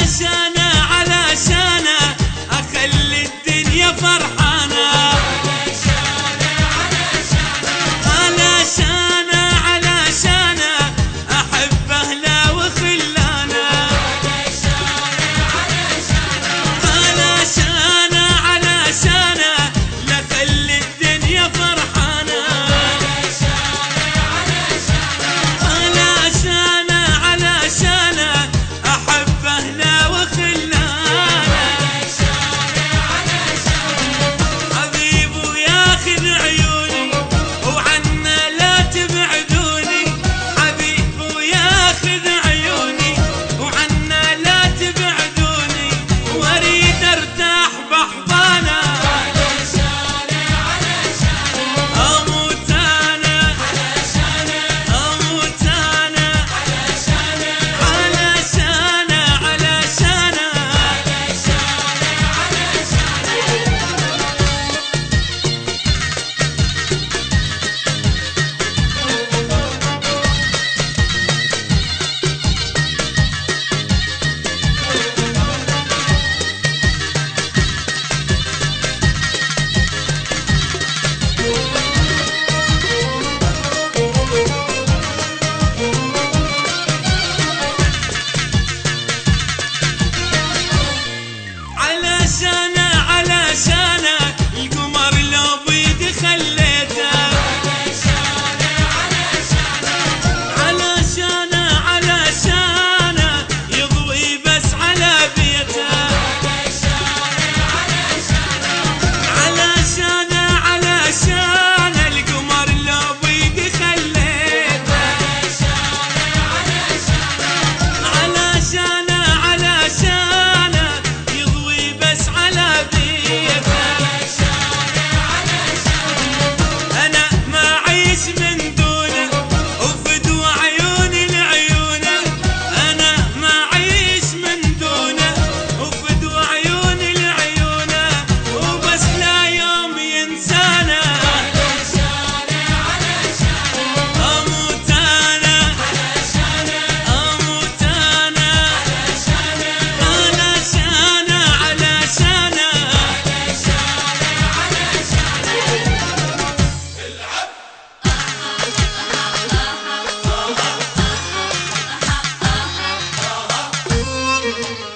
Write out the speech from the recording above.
علشانه أخلي الدنيا فرحانة. علشانه أحب أهله وخلانه. علشانه لخلي الدنيا فرحانة. علشانه أحب أهله وخلانه. حبيبه ياخذ عيوني وعنا لا تبعدوني. حبيبه ياخذ عيوني وعنا لا تبعدوني. واريد ارتاح بحضانه. اموت انا اموت انا علشانه. علشانه القمر لو بيدي خليته. علشانه يضوي بس على بيته. علشانه القمر لو بيدي خليته. علشانه يضوي بس على بيته. أنا ما أعيش من دونه وفدوى عيوني لعيونه. أنا ما أعيش من دونه وفدوى عيوني لعيونه. وبس لا يوم ينسانا. أموت أنا أموت أنا علشانه. Thank you.